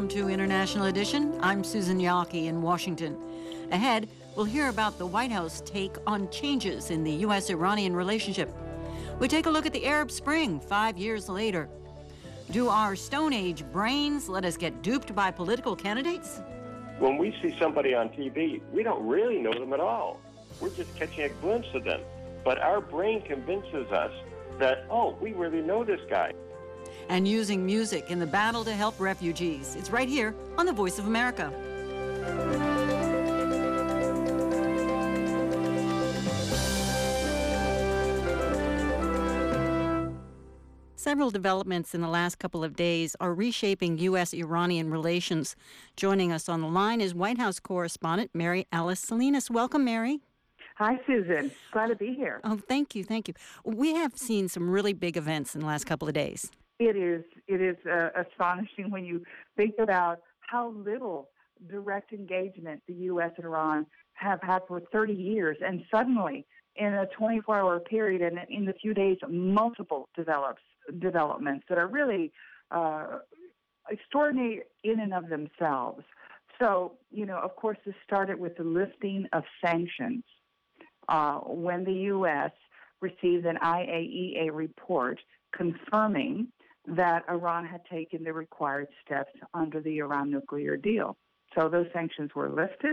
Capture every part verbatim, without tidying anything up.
to International Edition. I'm Susan Yaki in Washington. Ahead, we'll hear about the White House take on changes in the U S Iranian relationship. We take a look at the Arab Spring five years later. Do our Stone Age brains let us get duped by political candidates? When we see somebody on T V, we don't really know them at all. We're just catching a glimpse of them. But our brain convinces us that, oh, we really know this guy. And using music in the battle to help refugees. It's right here on The Voice of America. Several developments in the last couple of days are reshaping U S Iranian relations. Joining us on the line is White House correspondent Mary Alice Salinas. Welcome, Mary. Hi, Susan. Glad to be here. Oh, thank you, thank you. We have seen some really big events in the last couple of days. It is. It is uh, astonishing when you think about how little direct engagement the U S and Iran have had for thirty years, and suddenly, in a twenty-four hour period, and in the few days, multiple develops developments that are really uh, extraordinary in and of themselves. So, you know, of course, this started with the lifting of sanctions uh, when the U S received an I A E A report confirming that Iran had taken the required steps under the Iran nuclear deal. So those sanctions were lifted.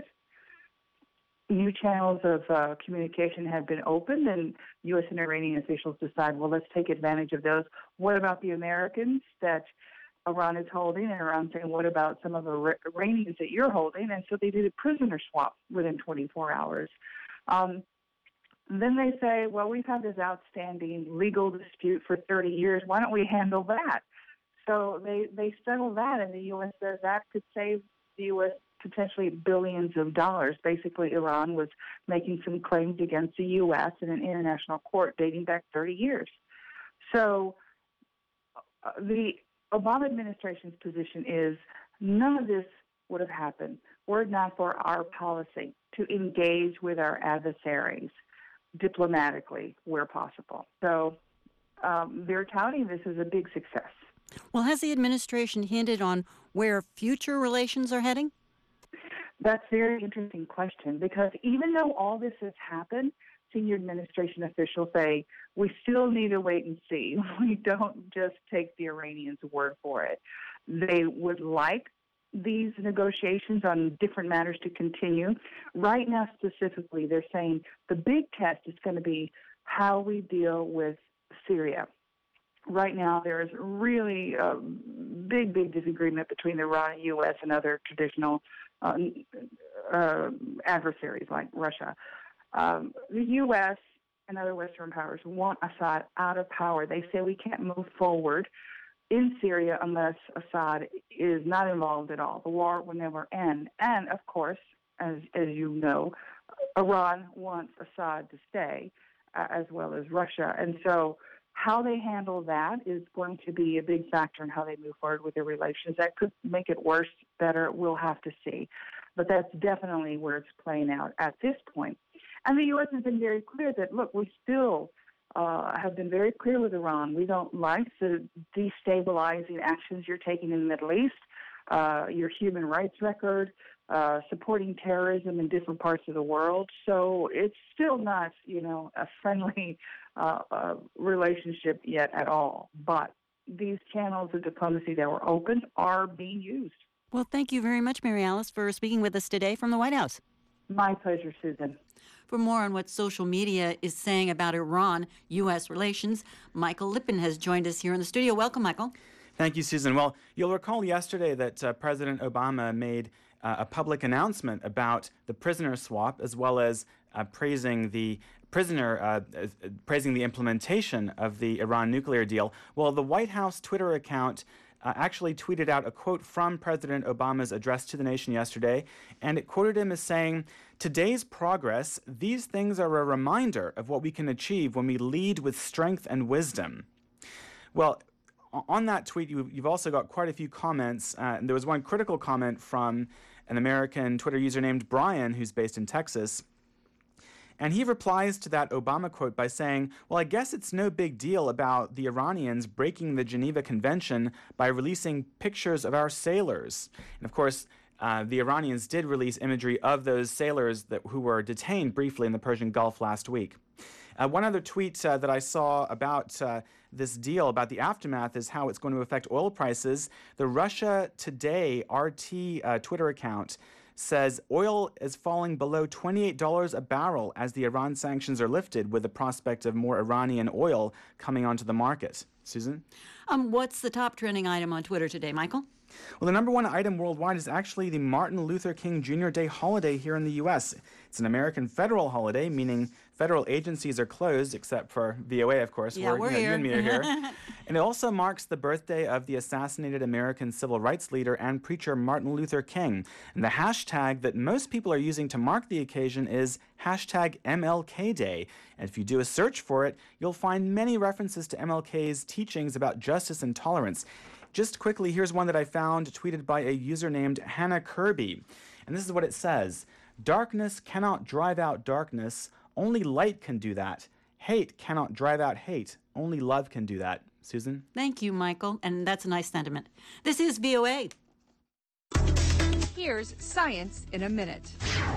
New channels of uh, communication have been opened, and U S and Iranian officials decide, well, let's take advantage of those. What about the Americans that Iran is holding? And Iran saying, what about some of the Iranians that you're holding? And so they did a prisoner swap within twenty-four hours. Um, then they say, well, we've had this outstanding legal dispute for thirty years. Why don't we handle that? So they, they settle that, and the U S says that could save the U S potentially billions of dollars. Basically, Iran was making some claims against the U S in an international court dating back thirty years. So uh, the Obama administration's position is none of this would have happened were it not for our policy to engage with our adversaries diplomatically where possible. So um, they're touting this as a big success. Well, has the administration hinted on where future relations are heading? That's a very interesting question, because even though all this has happened, senior administration officials say, we still need to wait and see. We don't just take the Iranians' word for it. They would like these negotiations on different matters to continue. Right now, specifically, they're saying the big test is going to be how we deal with Syria. Right now, there is really a big, big disagreement between Iran and U S and other traditional uh, uh, adversaries like Russia. Um, the U S and other Western powers want Assad out of power. They say we can't move forward in Syria unless Assad is not involved at all. The war will never end. And, of course, as, as you know, Iran wants Assad to stay, uh, as well as Russia. And so how they handle that is going to be a big factor in how they move forward with their relations. That could make it worse, better. We'll have to see. But that's definitely where it's playing out at this point. And the U S has been very clear that, look, we still uh, have been very clear with Iran. We don't like the destabilizing actions you're taking in the Middle East, uh, your human rights record, uh, supporting terrorism in different parts of the world. So it's still not, you know, a friendly uh, uh, relationship yet at all. But these channels of diplomacy that were open are being used. Well, thank you very much, Mary Alice, for speaking with us today from the White House. My pleasure, Susan. For more on what social media is saying about Iran U S relations, Michael Lippin has joined us here in the studio. Welcome, Michael. Thank you, Susan. Well, you'll recall yesterday that uh, President Obama made uh, a public announcement about the prisoner swap, as well as uh, praising the prisoner, uh, uh, praising the implementation of the Iran nuclear deal. Well, the White House Twitter account Uh, actually tweeted out a quote from President Obama's address to the nation yesterday, and it quoted him as saying, "Today's progress, these things are a reminder of what we can achieve when we lead with strength and wisdom." Well, on that tweet, you, you've also got quite a few comments, uh, and there was one critical comment from an American Twitter user named Brian, who's based in Texas. And he replies to that Obama quote by saying, well, I guess it's no big deal about the Iranians breaking the Geneva Convention by releasing pictures of our sailors. And of course, uh, the Iranians did release imagery of those sailors that, who were detained briefly in the Persian Gulf last week. Uh, one other tweet uh, that I saw about uh, this deal, about the aftermath, is how it's going to affect oil prices. The Russia Today R T uh, Twitter account says oil is falling below twenty-eight dollars a barrel as the Iran sanctions are lifted, with the prospect of more Iranian oil coming onto the market. Susan? Um, what's the top trending item on Twitter today, Michael? Well, the number one item worldwide is actually the Martin Luther King Junior Day holiday here in the U S. It's an American federal holiday, meaning federal agencies are closed, except for V O A, of course. Yeah, where, we're you know, here. You and me are here. And it also marks the birthday of the assassinated American civil rights leader and preacher Martin Luther King. And the hashtag that most people are using to mark the occasion is hashtag M L K Day. And if you do a search for it, you'll find many references to M L K's teachings about justice and tolerance. Just quickly, here's one that I found tweeted by a user named Hannah Kirby. And this is what it says. Darkness cannot drive out darkness. Only light can do that. Hate cannot drive out hate. Only love can do that. Susan? Thank you, Michael. And that's a nice sentiment. This is V O A. Here's Science in a Minute.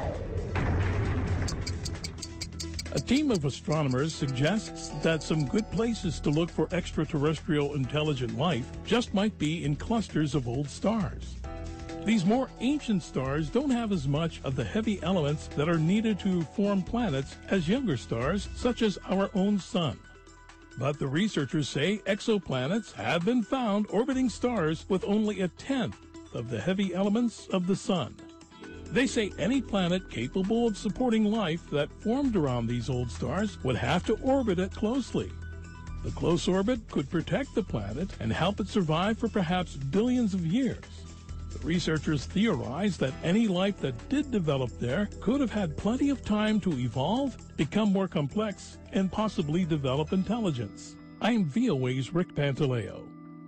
A team of astronomers suggests that some good places to look for extraterrestrial intelligent life just might be in clusters of old stars. These more ancient stars don't have as much of the heavy elements that are needed to form planets as younger stars, such as our own sun. But the researchers say exoplanets have been found orbiting stars with only a tenth of the heavy elements of the sun. They say any planet capable of supporting life that formed around these old stars would have to orbit it closely. The close orbit could protect the planet and help it survive for perhaps billions of years. The researchers theorize that any life that did develop there could have had plenty of time to evolve, become more complex, and possibly develop intelligence. I am V O A's Rick Pantaleo.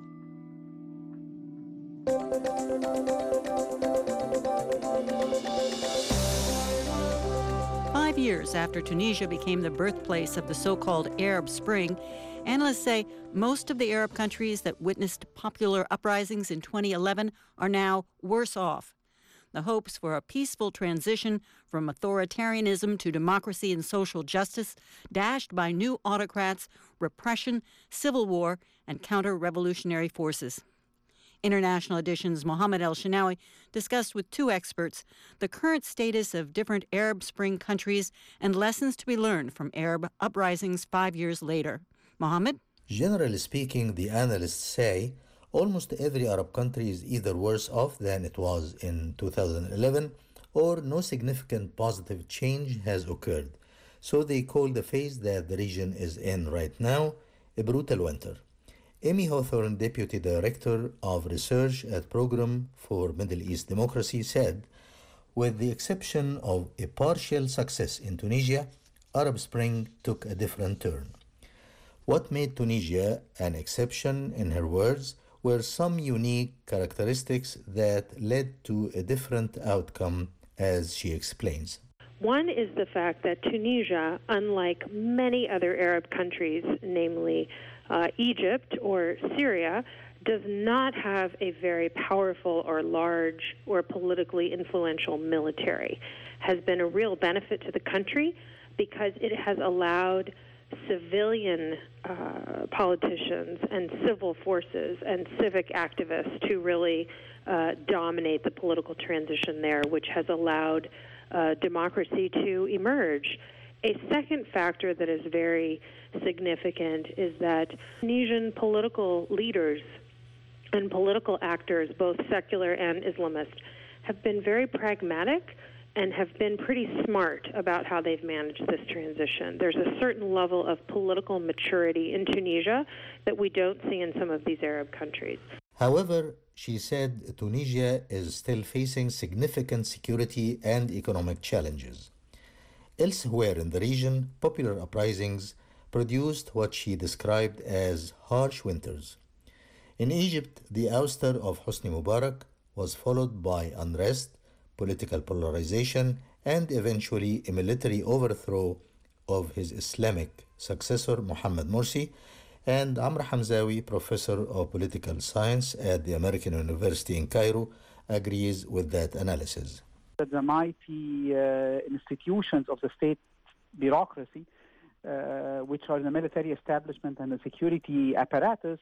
Five years after Tunisia became the birthplace of the so-called Arab Spring, analysts say most of the Arab countries that witnessed popular uprisings in twenty eleven are now worse off. The hopes for a peaceful transition from authoritarianism to democracy and social justice dashed by new autocrats, repression, civil war, and counter-revolutionary forces. International Edition's Mohammed El-Shinawi discussed with two experts the current status of different Arab Spring countries and lessons to be learned from Arab uprisings five years later. Mohammed? Generally speaking, the analysts say almost every Arab country is either worse off than it was in two thousand eleven or no significant positive change has occurred. So they call the phase that the region is in right now a brutal winter. Amy Hawthorne, Deputy Director of Research at Program for Middle East Democracy, said, with the exception of a partial success in Tunisia, Arab Spring took a different turn. What made Tunisia an exception, in her words, were some unique characteristics that led to a different outcome, as she explains. One is the fact that Tunisia, unlike many other Arab countries, namely uh, Egypt or Syria, does not have a very powerful or large or politically influential military. Has been a real benefit to the country because it has allowed civilian uh, politicians and civil forces and civic activists to really uh, dominate the political transition there, which has allowed uh, democracy to emerge. A second factor that is very significant is that Tunisian political leaders and political actors, both secular and Islamist, have been very pragmatic and have been pretty smart about how they've managed this transition. There's a certain level of political maturity in Tunisia that we don't see in some of these Arab countries. However, she said Tunisia is still facing significant security and economic challenges. Elsewhere in the region, popular uprisings produced what she described as harsh winters. In Egypt, the ouster of Hosni Mubarak was followed by unrest, political polarization, and eventually a military overthrow of his Islamic successor, Mohammed Morsi. And Amr Hamzawi, professor of political science at the American University in Cairo, agrees with that analysis. The mighty uh, institutions of the state bureaucracy, uh, which are the military establishment and the security apparatus,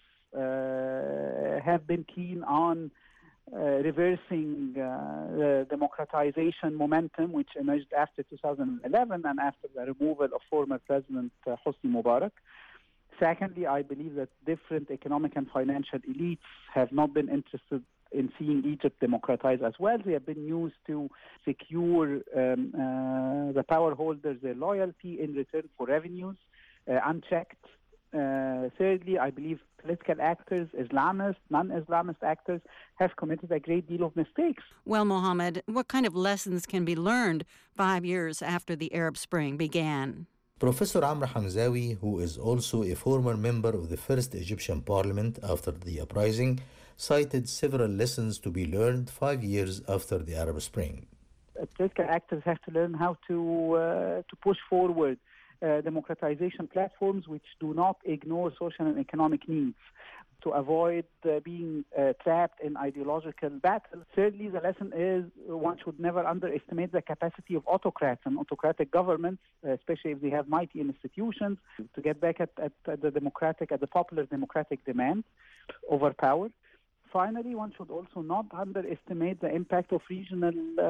uh, have been keen on uh, reversing uh, the democratization momentum which emerged after two thousand eleven and after the removal of former President uh, Hosni Mubarak. Secondly, I believe that different economic and financial elites have not been interested in seeing Egypt democratize as well. They have been used to secure um, uh, the power holders their loyalty in return for revenues, uh, unchecked. Uh, thirdly, I believe political actors, Islamist, non-Islamist actors, have committed a great deal of mistakes. Well, Mohammed, what kind of lessons can be learned five years after the Arab Spring began? Professor Amr Hamzawi, who is also a former member of the first Egyptian parliament after the uprising, cited several lessons to be learned five years after the Arab Spring. Uh, political actors have to learn how to uh, to push forward uh, democratization platforms which do not ignore social and economic needs, to avoid uh, being uh, trapped in ideological battles. Thirdly, the lesson is one should never underestimate the capacity of autocrats and autocratic governments, uh, especially if they have mighty institutions, to get back at, at, at the democratic, at the popular democratic demand over power. Finally, one should also not underestimate the impact of regional uh,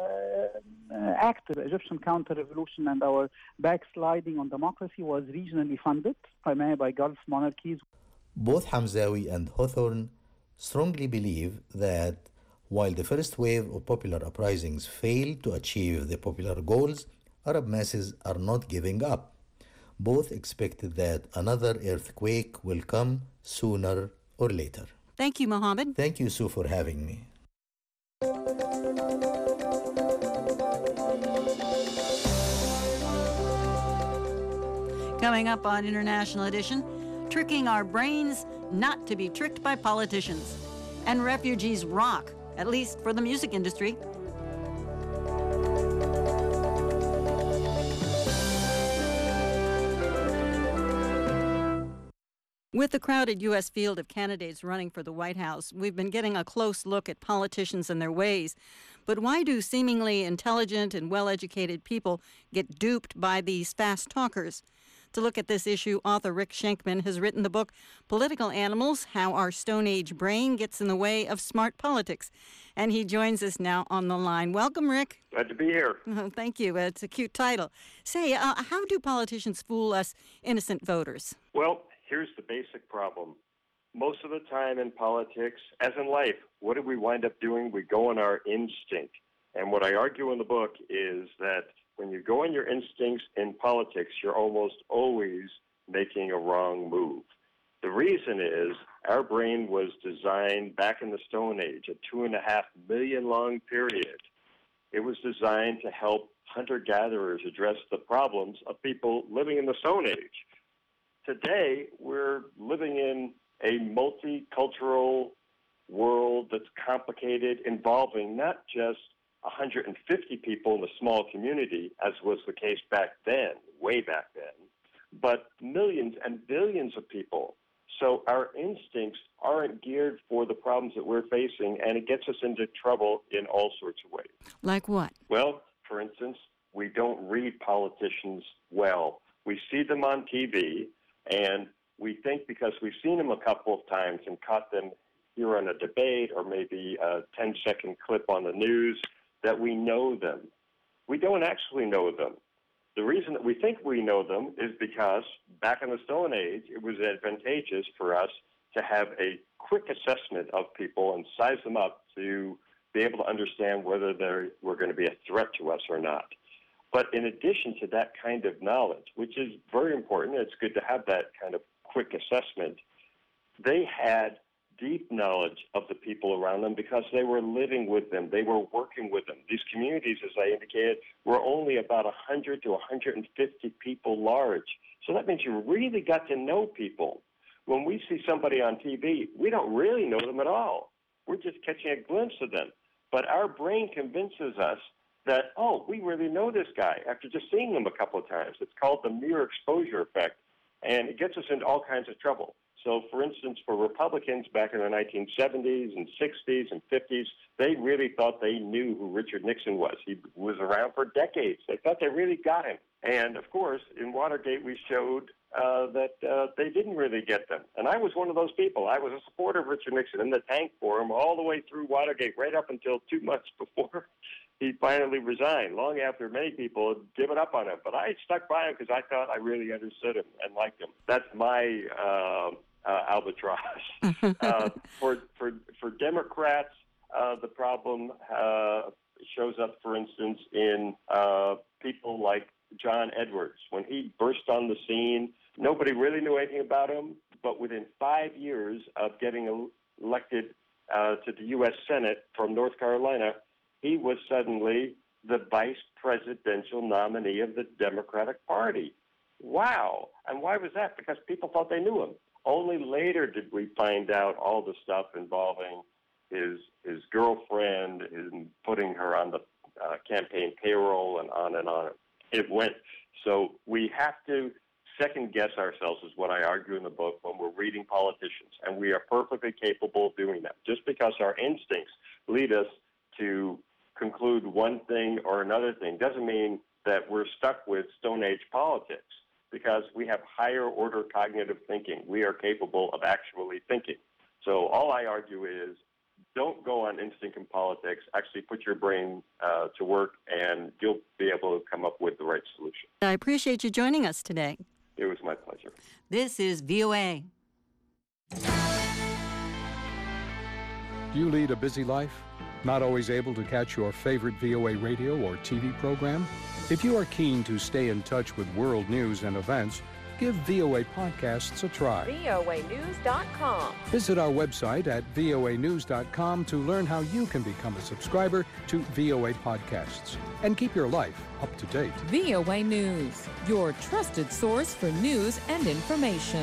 uh, actors. The Egyptian counter-revolution and our backsliding on democracy was regionally funded, primarily by Gulf monarchies. Both Hamzawi and Hawthorne strongly believe that while the first wave of popular uprisings failed to achieve the popular goals, Arab masses are not giving up. Both expected that another earthquake will come sooner or later. Thank you, Mohammed. Thank you, Sue, for having me. Coming up on International Edition, tricking our brains not to be tricked by politicians. And refugees rock, at least for the music industry. With the crowded U S field of candidates running for the White House, we've been getting a close look at politicians and their ways. But why do seemingly intelligent and well-educated people get duped by these fast talkers? To look at this issue, author Rick Schenkman has written the book, Political Animals, How Our Stone Age Brain Gets in the Way of Smart Politics. And he joins us now on the line. Welcome, Rick. Glad to be here. Oh, thank you. It's a cute title. Say, uh, how do politicians fool us innocent voters? Well, here's the basic problem. Most of the time in politics, as in life, what do we wind up doing? We go on our instinct. And what I argue in the book is that when you go on your instincts in politics, you're almost always making a wrong move. The reason is our brain was designed back in the Stone Age, a two and a half million long period. It was designed to help hunter-gatherers address the problems of people living in the Stone Age. Today, we're living in a multicultural world that's complicated, involving not just one hundred fifty people in a small community, as was the case back then, way back then, but millions and billions of people. So our instincts aren't geared for the problems that we're facing, and it gets us into trouble in all sorts of ways. Like what? Well, for instance, we don't read politicians well. We see them on T V, and we think because we've seen them a couple of times and caught them here on a debate or maybe a ten-second clip on the news, that we know them. We don't actually know them. The reason that we think we know them is because back in the Stone Age, it was advantageous for us to have a quick assessment of people and size them up to be able to understand whether they were going to be a threat to us or not. But in addition to that kind of knowledge, which is very important, it's good to have that kind of quick assessment, they had deep knowledge of the people around them because they were living with them. They were working with them. These communities, as I indicated, were only about one hundred to one hundred fifty people large. So that means you really got to know people. When we see somebody on T V, we don't really know them at all. We're just catching a glimpse of them. But our brain convinces us that, oh, we really know this guy after just seeing him a couple of times. It's called the mere exposure effect, and it gets us into all kinds of trouble. So, for instance, for Republicans back in the nineteen seventies and sixties and fifties, they really thought they knew who Richard Nixon was. He was around for decades. They thought they really got him. And, of course, in Watergate, we showed uh, that uh, they didn't really get them. And I was one of those people. I was a supporter of Richard Nixon in the tank for him all the way through Watergate, right up until two months before he finally resigned, long after many people had given up on him. But I stuck by him because I thought I really understood him and liked him. That's my uh, uh, albatross. uh, for, for, for Democrats, uh, the problem uh, shows up, for instance, in uh, people like John Edwards. When he burst on the scene, nobody really knew anything about him, but within five years of getting elected uh, to the U S Senate from North Carolina, he was suddenly the vice presidential nominee of the Democratic Party. Wow. And why was that? Because people thought they knew him. Only later did we find out all the stuff involving his his girlfriend and putting her on the uh, campaign payroll and on and on it went. So we have to second guess ourselves, is what I argue in the book, when we're reading politicians. And we are perfectly capable of doing that. Just because our instincts lead us to conclude one thing or another thing doesn't mean that we're stuck with Stone Age politics, because we have higher order cognitive thinking. We are capable of actually thinking. So all I argue is, don't go on instinct in politics. Actually put your brain uh, to work, and you'll be able to come up with the right solution. I appreciate you joining us today. It was my pleasure. This is V O A. Do you lead a busy life? Not always able to catch your favorite V O A radio or T V program? If you are keen to stay in touch with world news and events, give V O A Podcasts a try. V O A news dot com. Visit our website at V O A news dot com to learn how you can become a subscriber to V O A Podcasts and keep your life up to date. V O A News, your trusted source for news and information.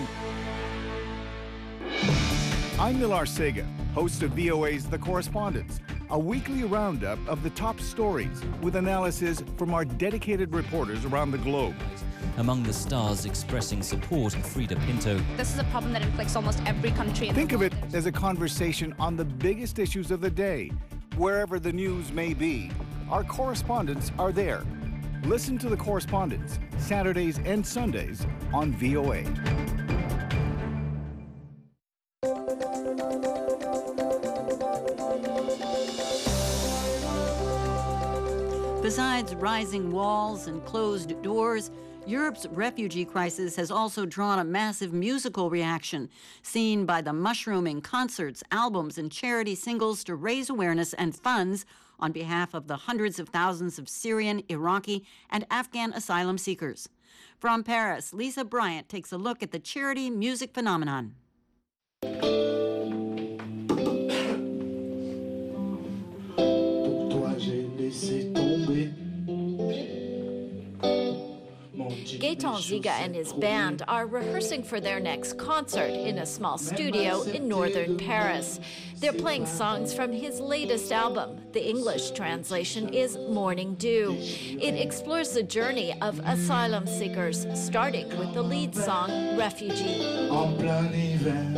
I'm Nilar Sega, host of V O A's The Correspondents, a weekly roundup of the top stories with analysis from our dedicated reporters around the globe. Among the stars expressing support, Frida Pinto. This is a problem that inflicts almost every country in Think the world. of it as a conversation on the biggest issues of the day, wherever the news may be. Our correspondents are there. Listen to The Correspondents, Saturdays and Sundays on V O A. Besides rising walls and closed doors, Europe's refugee crisis has also drawn a massive musical reaction, seen by the mushrooming concerts, albums, and charity singles to raise awareness and funds on behalf of the hundreds of thousands of Syrian, Iraqi, and Afghan asylum seekers. From Paris, Lisa Bryant takes a look at the charity music phenomenon. Gaëtan Ziga and his band are rehearsing for their next concert in a small studio in northern Paris. They're playing songs from his latest album. The English translation is Morning Dew. It explores the journey of asylum seekers, starting with the lead song, Refugee. En plein hiver.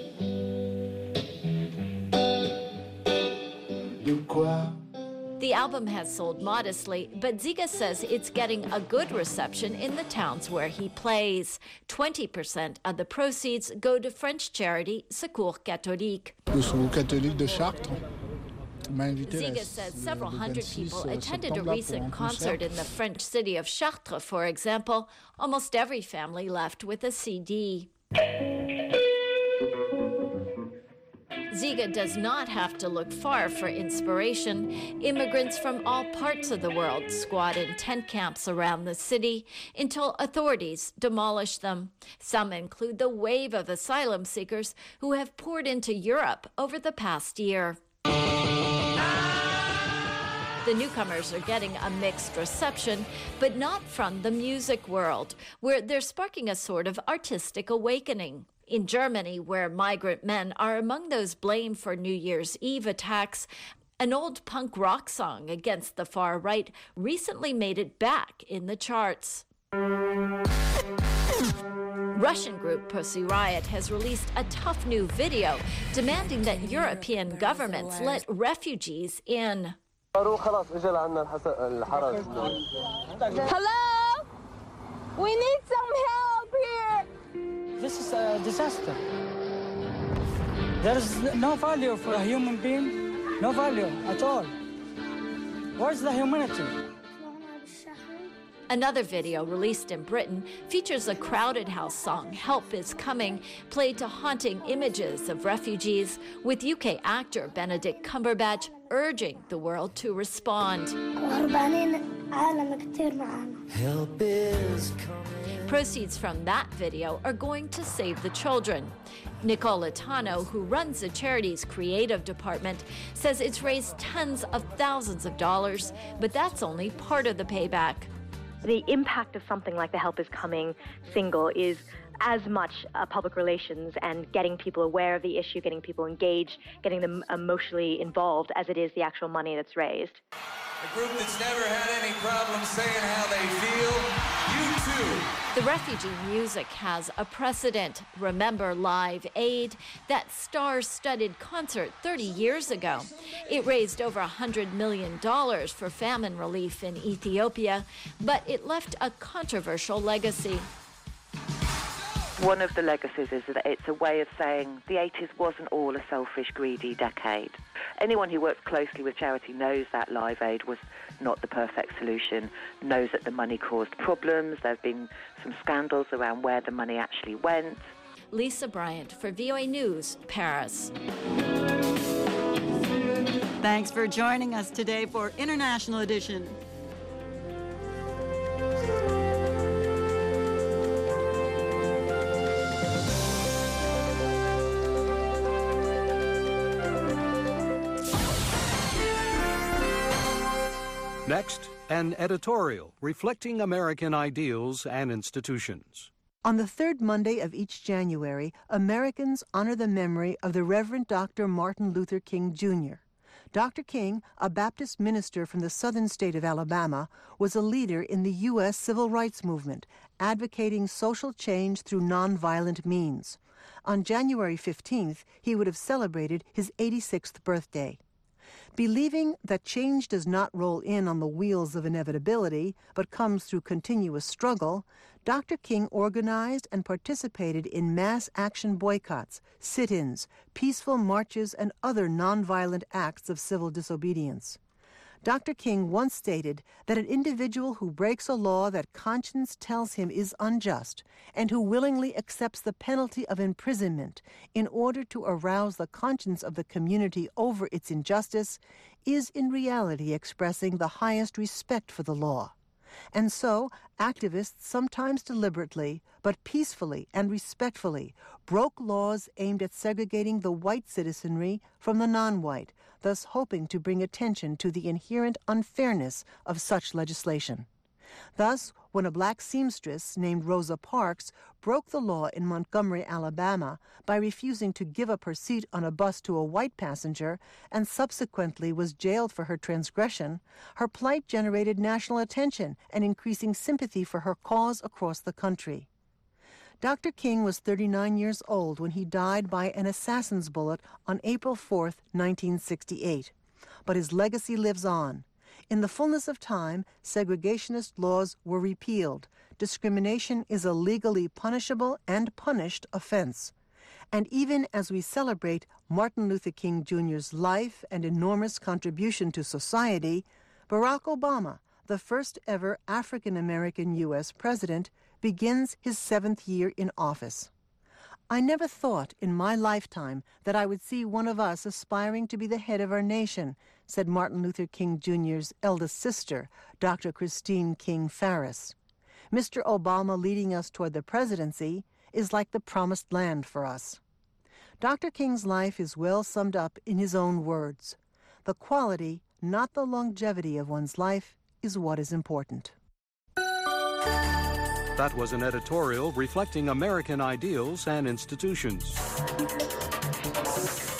De quoi? The album has sold modestly, but Ziga says it's getting a good reception in the towns where he plays. twenty percent of the proceeds go to French charity Secours Catholique. Le Secours Catholique de Chartres. Ziga says several hundred people attended a recent concert in the French city of Chartres, for example. Almost every family left with a C D. Ziga does not have to look far for inspiration. Immigrants from all parts of the world squat in tent camps around the city until authorities demolish them. Some include the wave of asylum seekers who have poured into Europe over the past year. The newcomers are getting a mixed reception, but not from the music world, where they're sparking a sort of artistic awakening. In Germany, where migrant men are among those blamed for New Year's Eve attacks, An old punk rock song against the far right recently made it back in the charts. Russian group Pussy Riot has released a tough new video demanding that European governments let refugees in. Hello? We need some help here! This is a disaster. There is no value for a human being, no value at all. Where's the humanity? Another video released in Britain features a Crowded House song, Help Is Coming, played to haunting images of refugees, with U K actor Benedict Cumberbatch urging the world to respond. Help is coming. Proceeds from that video are going to save the children. Nicole Latano, who runs the charity's creative department, says it's raised tens of thousands of dollars, but that's only part of the payback. The impact of something like the Help Is Coming single is as much uh, public relations and getting people aware of the issue, getting people engaged, getting them emotionally involved as it is the actual money that's raised. A group that's never had any problem saying how they feel, you too. The refugee music has a precedent. Remember Live Aid, that star-studded concert thirty years ago. It raised over one hundred million dollars for famine relief in Ethiopia, but it left a controversial legacy. One of the legacies is that it's a way of saying the eighties wasn't all a selfish, greedy decade. Anyone who works closely with charity knows that Live Aid was not the perfect solution, knows that the money caused problems. There have been some scandals around where the money actually went. Lisa Bryant for V O A News, Paris. Thanks for joining us today for International Edition. Next, an editorial reflecting American ideals and institutions. On the third Monday of each January, Americans honor the memory of the Reverend Doctor Martin Luther King, Junior Doctor King, a Baptist minister from the southern state of Alabama, was a leader in the U S civil rights movement, advocating social change through nonviolent means. On January fifteenth, he would have celebrated his eighty-sixth birthday. Believing that change does not roll in on the wheels of inevitability, but comes through continuous struggle, Doctor King organized and participated in mass action boycotts, sit-ins, peaceful marches, and other nonviolent acts of civil disobedience. Doctor King once stated that an individual who breaks a law that conscience tells him is unjust and who willingly accepts the penalty of imprisonment in order to arouse the conscience of the community over its injustice is in reality expressing the highest respect for the law. And so, activists, sometimes deliberately, but peacefully and respectfully, broke laws aimed at segregating the white citizenry from the non-white, thus hoping to bring attention to the inherent unfairness of such legislation. Thus, when a black seamstress named Rosa Parks broke the law in Montgomery, Alabama, by refusing to give up her seat on a bus to a white passenger and subsequently was jailed for her transgression, her plight generated national attention and increasing sympathy for her cause across the country. Doctor King was thirty-nine years old when he died by an assassin's bullet on April fourth, nineteen sixty-eight. But his legacy lives on. In the fullness of time, segregationist laws were repealed. Discrimination is a legally punishable and punished offense. And even as we celebrate Martin Luther King Junior's life and enormous contribution to society, Barack Obama, the first ever African-American U S president, begins his seventh year in office. I never thought in my lifetime that I would see one of us aspiring to be the head of our nation, said Martin Luther King Junior's eldest sister, Doctor Christine King Farris. Mister Obama leading us toward the presidency is like the promised land for us. Doctor King's life is well summed up in his own words. The quality, not the longevity of one's life, is what is important. That was an editorial reflecting American ideals and institutions.